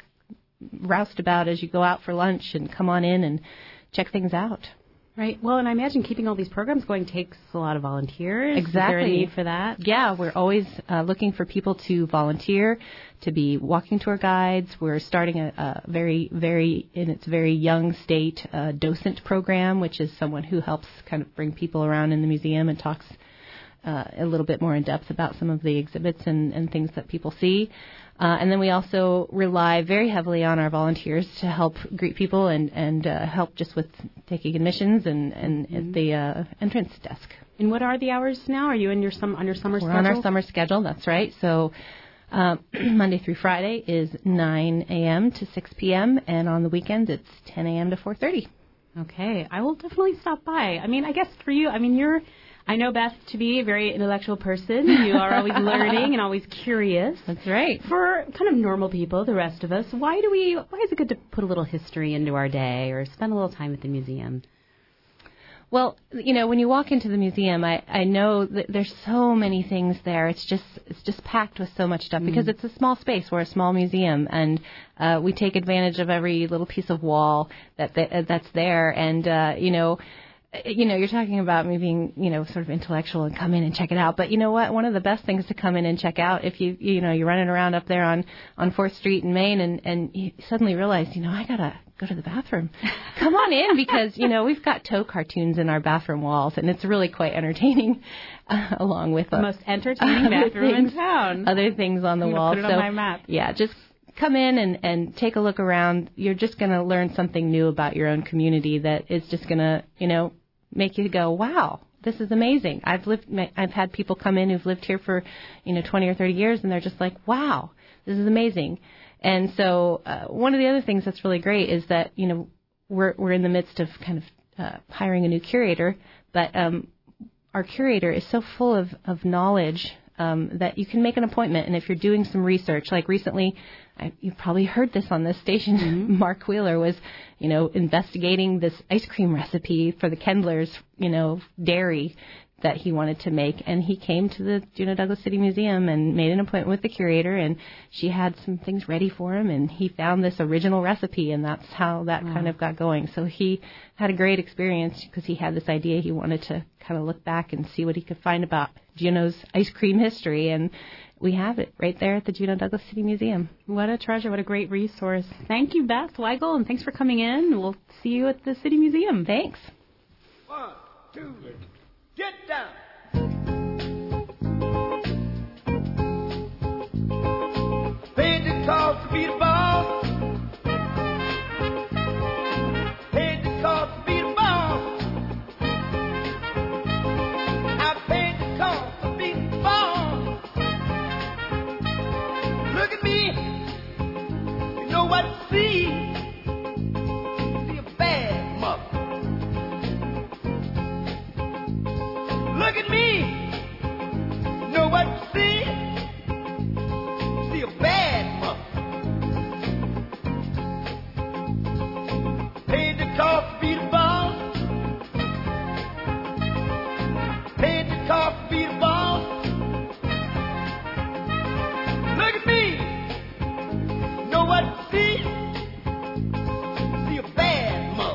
roustabout as you go out for lunch, and come on in and check things out. Right. Well, and I imagine keeping all these programs going takes a lot of volunteers. Exactly. Is there a need for that? Yeah, we're always uh, looking for people to volunteer, to be walking tour guides. We're starting a, a very, very, in its very young state, uh, docent program, which is someone who helps kind of bring people around in the museum and talks uh, a little bit more in depth about some of the exhibits and, and things that people see. Uh, and then we also rely very heavily on our volunteers to help greet people and, and uh, help just with taking admissions and, and mm-hmm. at the uh, entrance desk. And what are the hours now? Are you in your sum, on your summer We're schedule? We're on our summer schedule, that's right. So uh, Monday through Friday is nine a.m. to six p.m. and on the weekends it's ten a.m. to four thirty. Okay, I will definitely stop by. I mean, I guess for you, I mean, you're I know Beth to be a very intellectual person. You are always learning and always curious. That's right. For kind of normal people, the rest of us, why do we? Why is it good to put a little history into our day or spend a little time at the museum? Well, you know, when you walk into the museum, I, I know that there's so many things there. It's just it's just packed with so much stuff mm. because it's a small space. We're a small museum, and uh, we take advantage of every little piece of wall that, that that's there. And uh, you know, you know, you're talking about me being, you know, sort of intellectual and come in and check it out. But you know what? One of the best things to come in and check out if you you know you're running around up there on on Fourth Street in Maine and and you suddenly realize, you know, I gotta go to the bathroom. Come on in because, you know, we've got toe cartoons in our bathroom walls, and it's really quite entertaining, uh, along with the uh, most entertaining bathroom things, in town. Other things on the I'm wall. Put it so on my map. Yeah, just come in and, and take a look around. You're just going to learn something new about your own community that is just going to, you know, make you go, wow, this is amazing. I've lived, I've had people come in who've lived here for, you know, twenty or thirty years, and they're just like, wow, this is amazing. And so uh, one of the other things that's really great is that, you know, we're we're in the midst of kind of uh, hiring a new curator, but um, our curator is so full of, of knowledge um, that you can make an appointment. And if you're doing some research, like recently, I, you've probably heard this on this station, mm-hmm. Mark Wheeler was, you know, investigating this ice cream recipe for the Kendlers, you know, dairy that he wanted to make, and he came to the Juneau Douglas City Museum and made an appointment with the curator, and she had some things ready for him, and he found this original recipe, and that's how that wow. kind of got going. So he had a great experience because he had this idea. He wanted to kind of look back and see what he could find about Juneau's ice cream history, and we have it right there at the Juneau Douglas City Museum. What a treasure. What a great resource. Thank you, Beth Weigel, and thanks for coming in. We'll see you at the City Museum. Thanks. One, two, get down. Paid the cost to be the boss. Paid the cost to be the boss. I paid the cost to be the boss. Look at me. You know what to see. See a bad mother. Look at me. You know what to see. See a bad mother. Paid the cost to be the boss. Paid the cost to be the boss. Look at me. You know what to see. See a bad mother.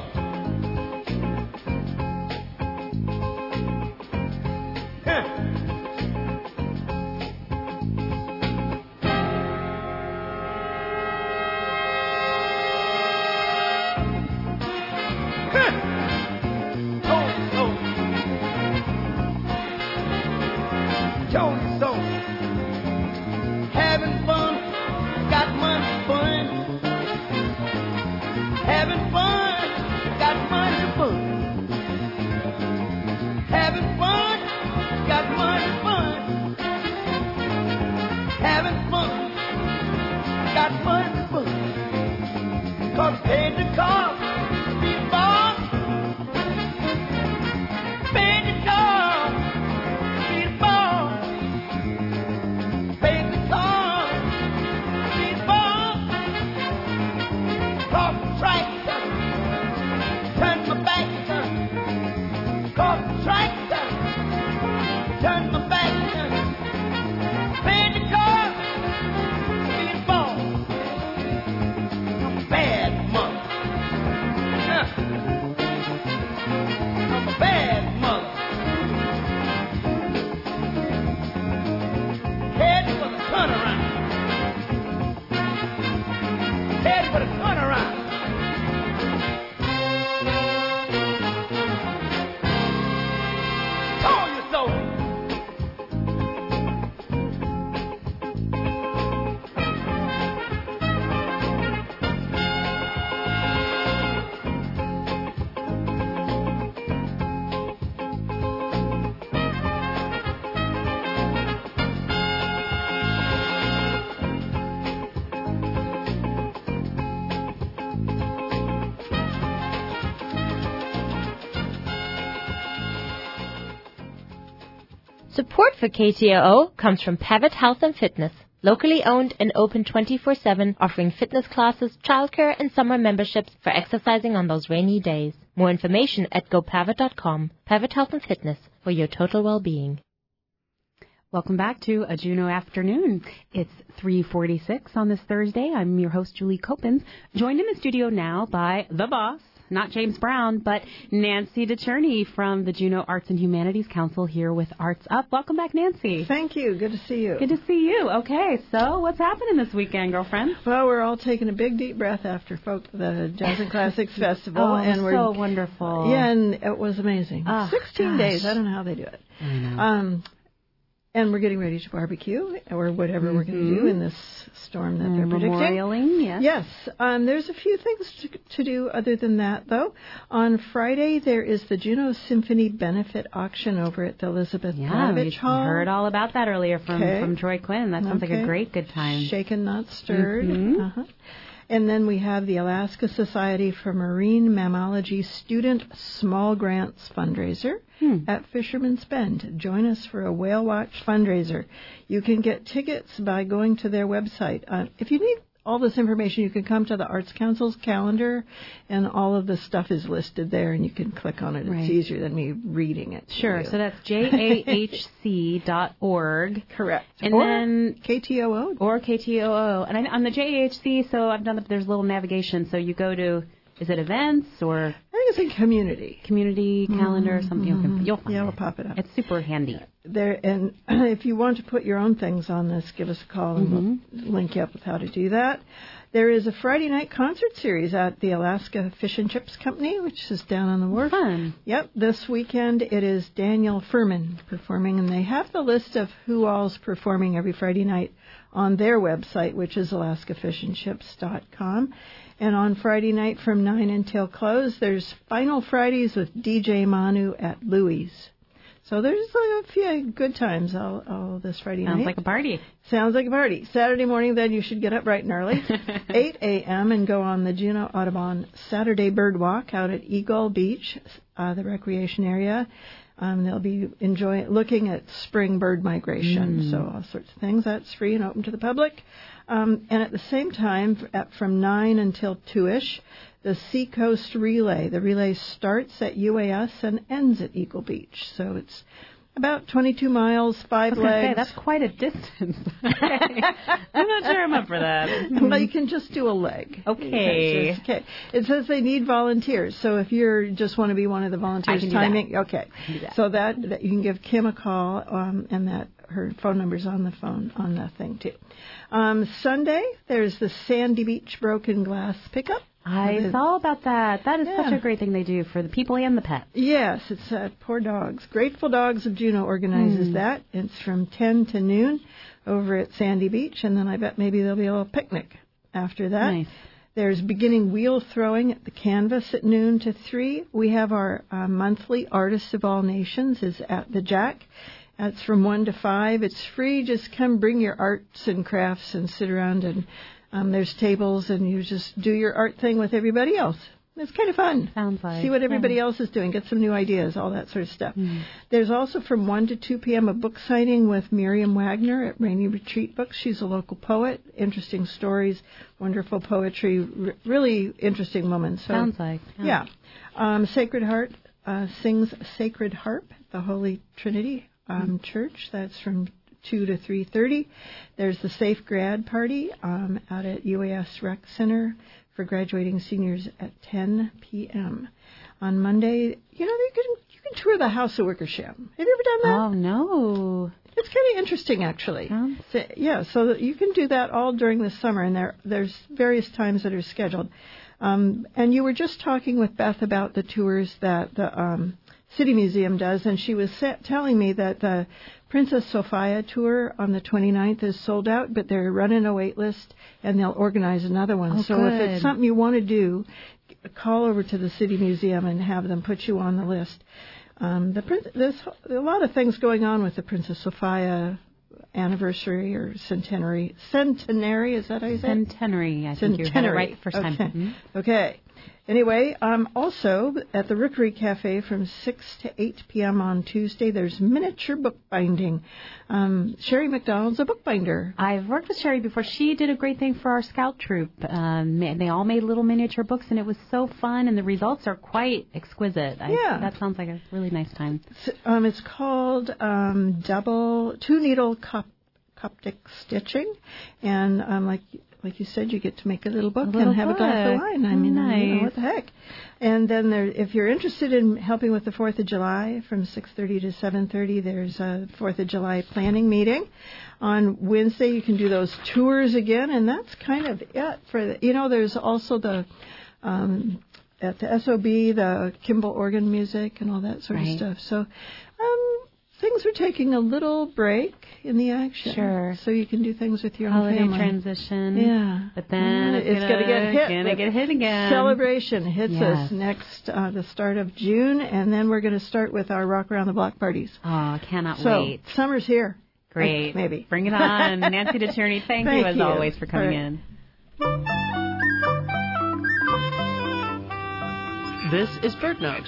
Turn my back, paid the cost. Support for K T O O comes from Pavitt Health and Fitness, locally owned and open twenty-four seven, offering fitness classes, childcare, and summer memberships for exercising on those rainy days. More information at go pavitt dot com. Pavitt Health and Fitness, for your total well-being. Welcome back to a Juneau Afternoon. It's three forty-six on this Thursday. I'm your host, Julie Copens, joined in the studio now by the boss, not James Brown, but Nancy DeCherney from the Juneau Arts and Humanities Council here with Arts Up. Welcome back, Nancy. Thank you. Good to see you. Good to see you. Okay, so what's happening this weekend, girlfriend? Well, we're all taking a big, deep breath after folk, the Jazz and Classics Festival. Oh, and we're so wonderful. Yeah, and it was amazing. Oh, sixteen gosh. days. I don't know how they do it. I know. Um, And we're getting ready to barbecue, or whatever mm-hmm. we're going to do in this storm that mm, they're predicting. Memorialing, yes. Yes. Um, there's a few things to, to do other than that, though. On Friday, there is the Juneau Symphony Benefit Auction over at the Elizabeth yeah, Blavich we Hall. heard all about that earlier from, okay. from Troy Quinn. That sounds okay. like a great good time. Shaken, not stirred. Mm-hmm. Uh-huh. And then we have the Alaska Society for Marine Mammalogy Student Small Grants fundraiser hmm. at Fisherman's Bend. Join us for a whale watch fundraiser. You can get tickets by going to their website. Uh, if you need all this information, you can come to the Arts Council's calendar, and all of the stuff is listed there, and you can click on it. Right. It's easier than me reading it. Sure. So that's J A H C dot org. Correct. And or then K T O O. Or K T O O. And I, on the J A H C, so I've done the, there's a little navigation. So you go to, is it events or? I think it's in community. Community calendar or mm-hmm. something. Mm-hmm. You'll find yeah, it. we'll pop it up. It's super handy. There, and if you want to put your own things on this, give us a call and mm-hmm. we'll link you up with how to do that. There is a Friday night concert series at the Alaska Fish and Chips Company, which is down on the wharf. Fun. Yep, this weekend it is Daniel Furman performing, and they have the list of who all's performing every Friday night on their website, which is alaska fish and chips dot com. And on Friday night from nine until close, there's Final Fridays with D J Manu at Louie's. So there's a few good times all, all this Friday Sounds night. Sounds like a party. Sounds like a party. Saturday morning, then, you should get up bright and early, eight a.m., and go on the Juneau Audubon Saturday Bird Walk out at Eagle Beach, uh, the recreation area. Um, they'll be enjoying looking at spring bird migration, mm. so all sorts of things. That's free and open to the public. Um, and at the same time, at, from nine until two-ish, the Seacoast Relay. The relay starts at U A S and ends at Eagle Beach. So it's about twenty-two miles, five I was legs. Say, that's quite a distance. Okay. I'm not sure I'm up for that. Well, you can just do a leg. Okay. Just, okay. It says they need volunteers. So if you just want to be one of the volunteers, I can timing, do that. okay. I can do that. So that, that you can give Kim a call, um, and that her phone number's on the phone on the thing too. Um, Sunday, there's the Sandy Beach Broken Glass Pickup. I saw about that. That is yeah. such a great thing they do for the people and the pets. Yes, it's uh, Poor Dogs. Grateful Dogs of Juneau organizes mm. that. It's from ten to noon over at Sandy Beach, and then I bet maybe there'll be a little picnic after that. Nice. There's beginning wheel throwing at the Canvas at noon to three. We have our uh, monthly Artists of All Nations is at the Jack. That's from one to five. It's free. Just come bring your arts and crafts and sit around and Um, there's tables, and you just do your art thing with everybody else. It's kind of fun. Sounds like. See what everybody yeah. else is doing. Get some new ideas, all that sort of stuff. Mm. There's also from one to two p.m. a book signing with Miriam Wagner at Rainy Retreat Books. She's a local poet. Interesting stories, wonderful poetry, r- really interesting woman. So, Sounds like. Yeah. yeah. Um, Sacred Heart uh, sings Sacred Harp at the Holy Trinity um, mm. Church. That's from two to three thirty. There's the Safe Grad Party um, out at U A S Rec Center for graduating seniors at ten p.m. On Monday, you know, you can you can tour the House of Wickersham. Have you ever done that? Oh, no. It's kind of interesting, actually. Yeah. So, yeah, so that you can do that all during the summer, and there there's various times that are scheduled. Um, and you were just talking with Beth about the tours that the um, City Museum does, and she was sa- telling me that the Princess Sophia tour on the twenty-ninth is sold out, but they're running a wait list, and they'll organize another one. Oh, so good. if it's something you want to do, call over to the City Museum and have them put you on the list. Um, the prin- there's a lot of things going on with the Princess Sophia anniversary or centenary. Centenary, is that how you say it? Centenary, I think you had it right the first time. Okay. Mm-hmm. Okay. Anyway, um, also at the Rookery Cafe from six to eight p.m. on Tuesday, there's miniature bookbinding. Um, Sherry McDonald's a bookbinder. I've worked with Sherry before. She did a great thing for our scout troop. Um, they all made little miniature books, and it was so fun, and the results are quite exquisite. I, Yeah. That sounds like a really nice time. It's, um, it's called um, double two needle cup, Coptic stitching, and um, like like you said, you get to make a little book A little and have book. a glass of wine. I mean, Nice. you know, what the heck? And then there, if you're interested in helping with the Fourth of July, from six thirty to seven thirty, there's a Fourth of July planning meeting. On Wednesday, you can do those tours again, and that's kind of it for the. You know, there's also the. Um, at the S O B, the Kimball organ music and all that sort Right. of stuff. So, um, things are taking a little break in the action. Sure. So you can do things with your Holiday own family. transition. Yeah. But then Yeah, it's, it's gonna, gonna get hit. Gonna The get hit again. Celebration hits Yes. us next, uh, the start of June, and then we're going to start with our Rock Around the Block parties. Oh, cannot so, wait. Summer's here. Great. Like, maybe. Bring it on. Nancy DeTierney, thank, Thank you as you. always for coming All right. in. This is BirdNote.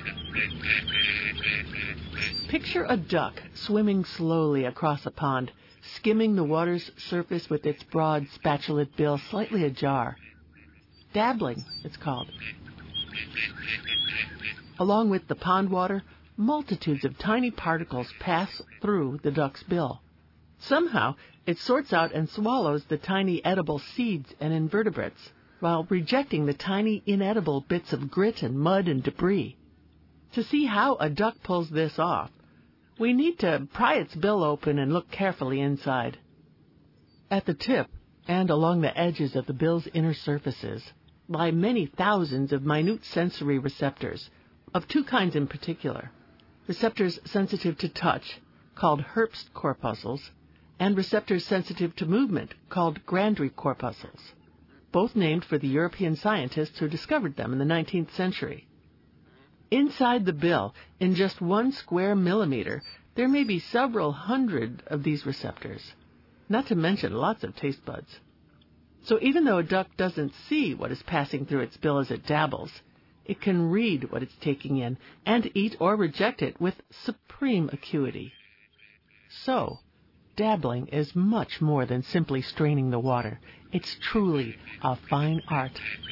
Picture a duck swimming slowly across a pond, skimming the water's surface with its broad, spatulate bill slightly ajar. Dabbling, it's called. Along with the pond water, multitudes of tiny particles pass through the duck's bill. Somehow, it sorts out and swallows the tiny edible seeds and invertebrates, while rejecting the tiny inedible bits of grit and mud and debris. To see how a duck pulls this off, we need to pry its bill open and look carefully inside. At the tip, and along the edges of the bill's inner surfaces, lie many thousands of minute sensory receptors, of two kinds in particular. Receptors sensitive to touch, called Herbst corpuscles, and receptors sensitive to movement, called Grandry corpuscles, both named for the European scientists who discovered them in the nineteenth century. Inside the bill, in just one square millimeter, there may be several hundred of these receptors, not to mention lots of taste buds. So even though a duck doesn't see what is passing through its bill as it dabbles, it can read what it's taking in and eat or reject it with supreme acuity. So, dabbling is much more than simply straining the water. It's truly a fine art.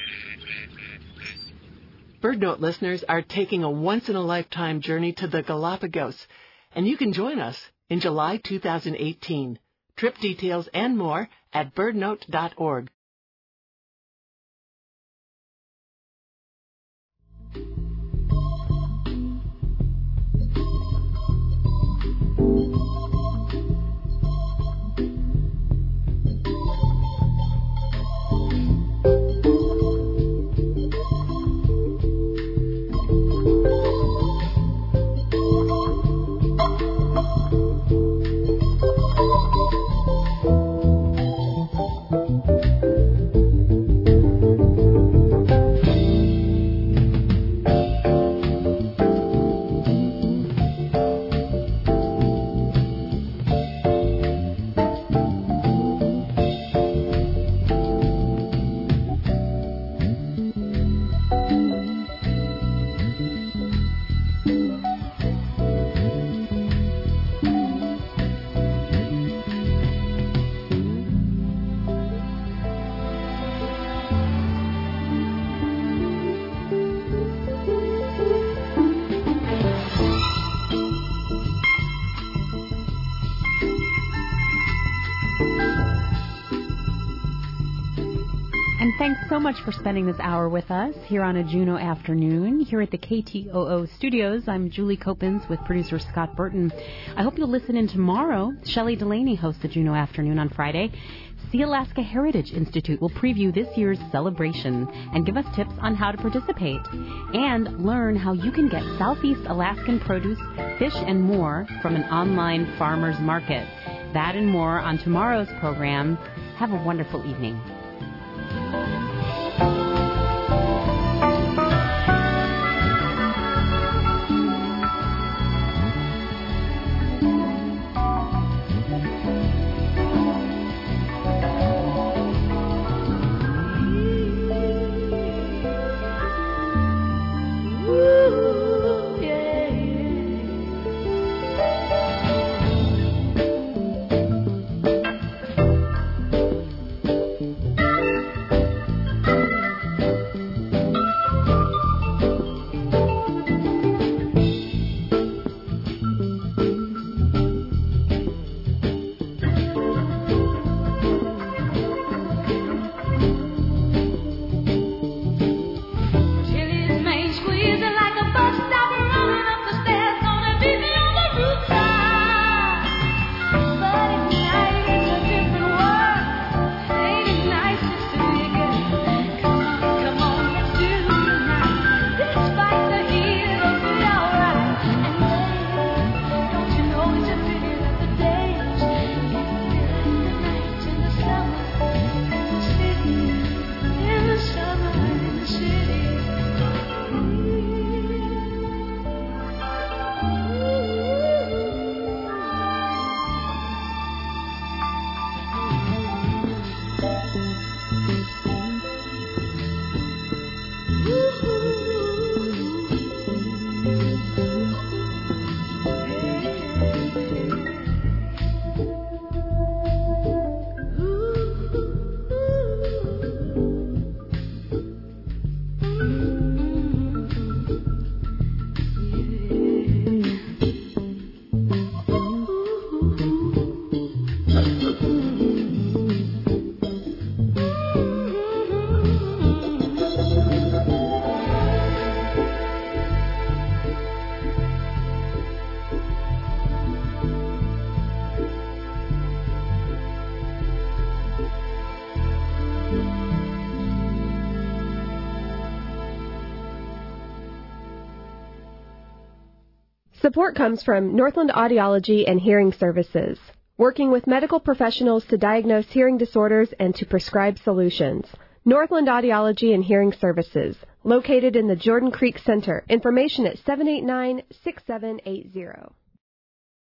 BirdNote listeners are taking a once-in-a-lifetime journey to the Galapagos, and you can join us in July two thousand eighteen. Trip details and more at birdnote dot org. Thanks so much for spending this hour with us here on a Juneau afternoon here at the K T O O studios. I'm Julie Copens with producer Scott Burton. I hope you'll listen in tomorrow. Shelley Delaney hosts the Juneau afternoon on Friday. The Alaska Heritage Institute will preview this year's celebration and give us tips on how to participate, and learn how you can get Southeast Alaskan produce, fish, and more from an online farmer's market. That and more on tomorrow's program. Have a wonderful evening. Support comes from Northland Audiology and Hearing Services, working with medical professionals to diagnose hearing disorders and to prescribe solutions. Northland Audiology and Hearing Services, located in the Jordan Creek Center. Information at seven eight nine, six seven eight zero.